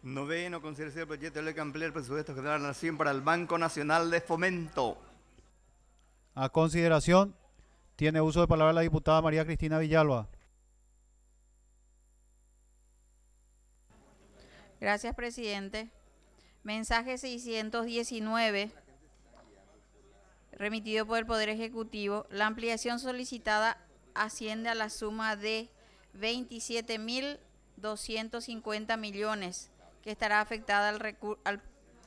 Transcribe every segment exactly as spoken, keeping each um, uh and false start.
Noveno, consideración del proyecto de ley que amplía el presupuesto general de la Nación para el Banco Nacional de Fomento. A consideración, tiene uso de palabra la diputada María Cristina Villalba. Gracias, presidente. Mensaje seiscientos diecinueve, remitido por el Poder Ejecutivo. La ampliación solicitada asciende a la suma de veintisiete mil doscientos cincuenta millones, que estará afectada al, al,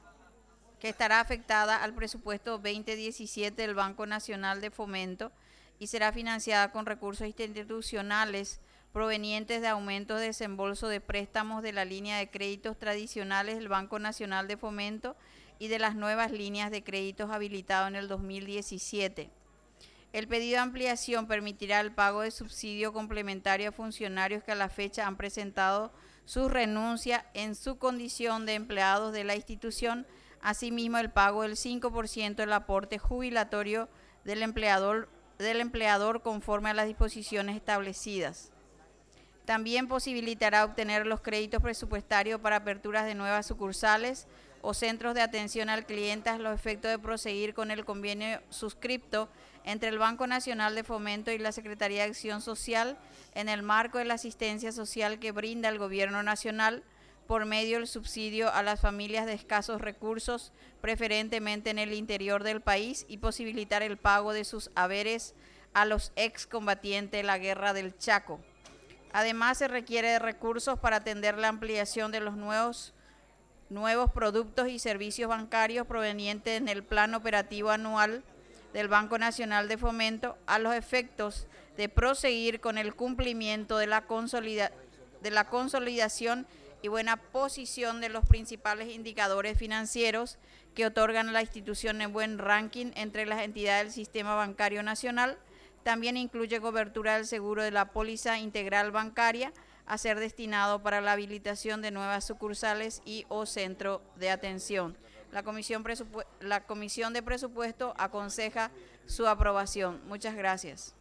que estará afectada al presupuesto veinte diecisiete del Banco Nacional de Fomento y será financiada con recursos institucionales provenientes de aumentos de desembolso de préstamos de la línea de créditos tradicionales del Banco Nacional de Fomento y de las nuevas líneas de créditos habilitadas en el dos mil diecisiete. El pedido de ampliación permitirá el pago de subsidio complementario a funcionarios que a la fecha han presentado su renuncia en su condición de empleados de la institución, asimismo el pago del cinco por ciento del aporte jubilatorio del empleador, del empleador conforme a las disposiciones establecidas. También posibilitará obtener los créditos presupuestarios para aperturas de nuevas sucursales o centros de atención al cliente a los efectos de proseguir con el convenio suscripto entre el Banco Nacional de Fomento y la Secretaría de Acción Social en el marco de la asistencia social que brinda el Gobierno Nacional por medio del subsidio a las familias de escasos recursos, preferentemente en el interior del país, y posibilitar el pago de sus haberes a los excombatientes de la Guerra del Chaco. Además, se requiere de recursos para atender la ampliación de los nuevos, nuevos productos y servicios bancarios provenientes en el Plan Operativo Anual del Banco Nacional de Fomento a los efectos de proseguir con el cumplimiento de la, consolida, de la consolidación y buena posición de los principales indicadores financieros que otorgan a la institución en buen ranking entre las entidades del sistema bancario nacional. También incluye cobertura del seguro de la póliza integral bancaria a ser destinado para la habilitación de nuevas sucursales y o centro de atención. La Comisión, la Comisión de Presupuesto aconseja su aprobación. Muchas gracias.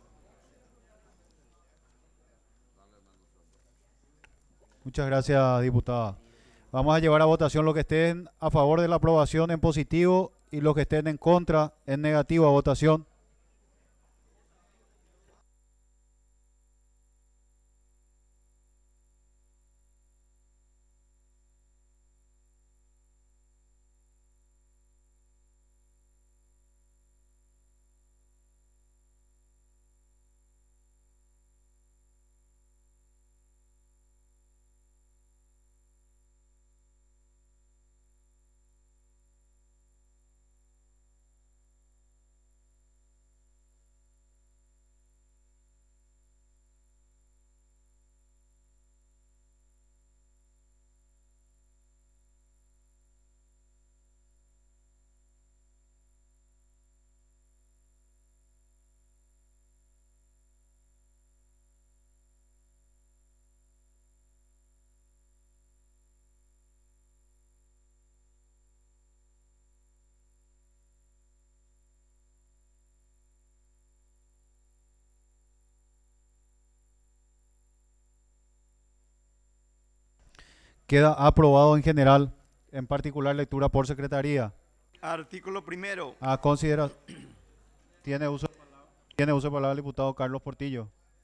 Muchas gracias, diputada. Vamos a llevar a votación los que estén a favor de la aprobación en positivo y los que estén en contra en negativo a votación. Queda aprobado en general, en particular lectura por secretaría. Artículo primero. A considerar. Tiene uso, tiene uso de palabra el diputado Carlos Portillo.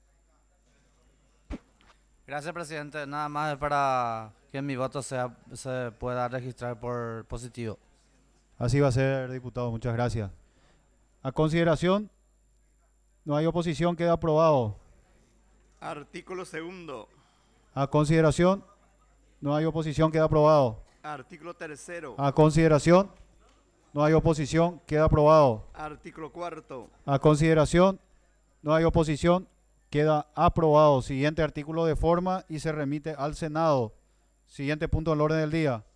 Gracias, presidente. Nada más para que mi voto sea, se pueda registrar por positivo. Así va a ser, diputado. Muchas gracias. A consideración, no hay oposición, queda aprobado. Artículo segundo. A consideración, no hay oposición, queda aprobado. Artículo tercero. A consideración, no hay oposición, queda aprobado. Artículo cuarto. A consideración, no hay oposición, queda aprobado. Siguiente artículo de forma y se remite al Senado. Siguiente punto del orden del día.